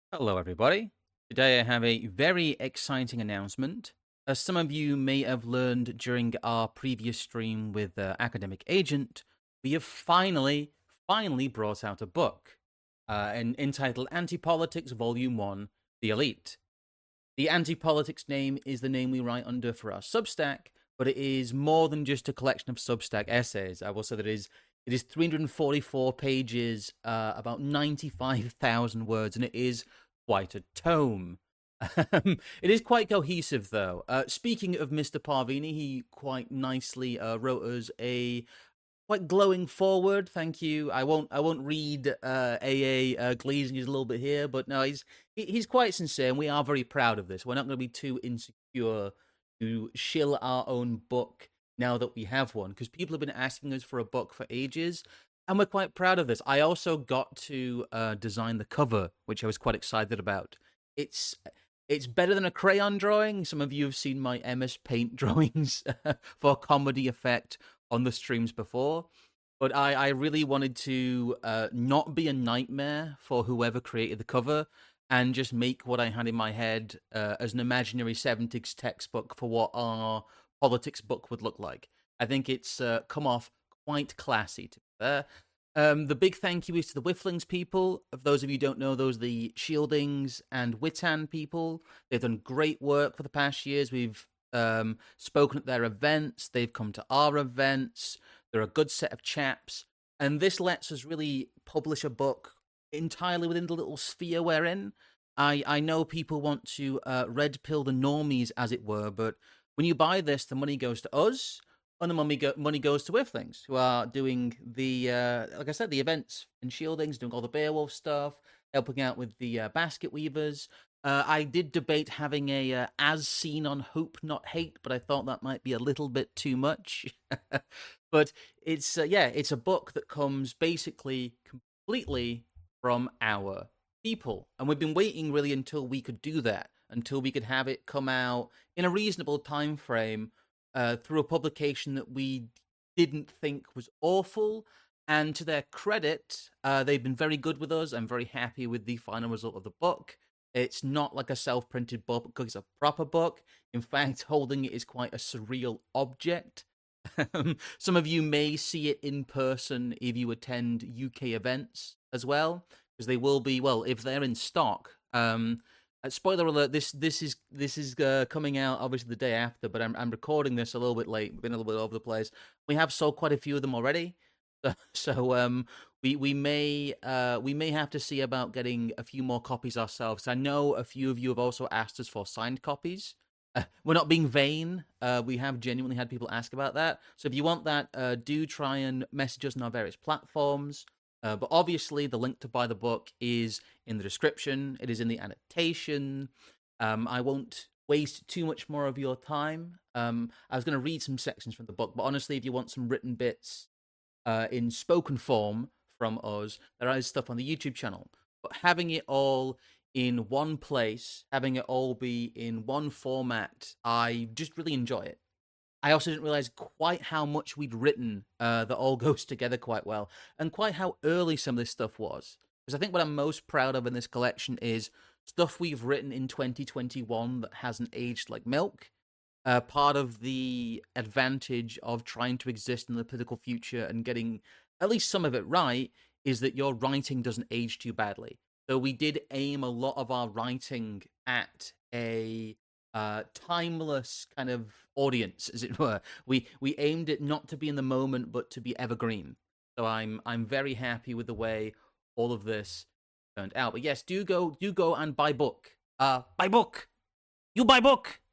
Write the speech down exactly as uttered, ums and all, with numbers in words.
Hello, everybody. Today I have a very exciting announcement. As some of you may have learned during our previous stream with uh, Academic Agent, we have finally, finally brought out a book uh, en- entitled Anti-Politics Volume one, The Elite. The Anti-Politics name is the name we write under for our Substack, but it is more than just a collection of Substack essays. I will say that it is it is three hundred forty-four pages, uh, about ninety-five thousand words, and it is quite a tome. Um, it is quite cohesive, though. Uh, speaking of Mister Parvini, he quite nicely uh, wrote us a quite glowing forward. Thank you. I won't. I won't read uh, A A uh, glazing his a little bit here, but no, he's he, he's quite sincere, and we are very proud of this. We're not going to be too insecure to shill our own book now that we have one, because people have been asking us for a book for ages, and we're quite proud of this. I also got to uh, design the cover, which I was quite excited about. It's it's better than a crayon drawing. Some of you have seen my M S Paint drawings for comedy effect on the streams before, but I, I really wanted to uh, not be a nightmare for whoever created the cover and just make what I had in my head uh, as an imaginary seventies textbook for what our politics book would look like. I think it's uh, come off quite classy, to be fair. Um, the big thank you is to the Whifflings people. Of those of you who don't know, those are the Shieldings and Witan people. They've done great work for the past years. We've um, spoken at their events. They've come to our events. They're a good set of chaps. And this lets us really publish a book entirely within the little sphere we're in. I, I know people want to uh, red pill the normies, as it were, but when you buy this, the money goes to us, and the money, go- money goes to Whifflings, who are doing the, uh, like I said, the events and Shieldings, doing all the Beowulf stuff, helping out with the uh, Basket Weavers. Uh, I did debate having a uh, as seen on Hope Not Hate, but I thought that might be a little bit too much. But it's uh, yeah, it's a book that comes basically completely from our people, and we've been waiting really until we could do that, until we could have it come out in a reasonable time frame uh, through a publication that we didn't think was awful. And to their credit, uh, they've been very good with us. I'm very happy with the final result of the book. It's not like a self-printed book, it's a proper book. In fact, holding it is quite a surreal object. Some of you may see it in person if you attend U K events as well, because they will be, well, if they're in stock. Um, uh, spoiler alert: this this is this is uh, coming out obviously the day after, but I'm I'm recording this a little bit late. We've been a little bit over the place. We have sold quite a few of them already, so, so um, we we may uh we may have to see about getting a few more copies ourselves. I know a few of you have also asked us for signed copies. Uh, we're not being vain. Uh, we have genuinely had people ask about that. So if you want that, uh, do try and message us on our various platforms. Uh, but obviously, the link to buy the book is in the description. It is in the annotation. Um, I won't waste too much more of your time. Um, I was going to read some sections from the book, but honestly, if you want some written bits uh, in spoken form from us, there is stuff on the YouTube channel. But having it all in one place, having it all be in one format, I just really enjoy it. I also didn't realize quite how much we'd written uh, that all goes together quite well, and quite how early some of this stuff was. Because I think what I'm most proud of in this collection is stuff we've written in twenty twenty-one that hasn't aged like milk. Uh, part of the advantage of trying to exist in the political future and getting at least some of it right is that your writing doesn't age too badly. So we did aim a lot of our writing at a uh, timeless kind of audience, as it were. We we aimed it not to be in the moment, but to be evergreen. So I'm I'm very happy with the way all of this turned out. But yes, do go do go and buy book. Uh, buy book. You buy book.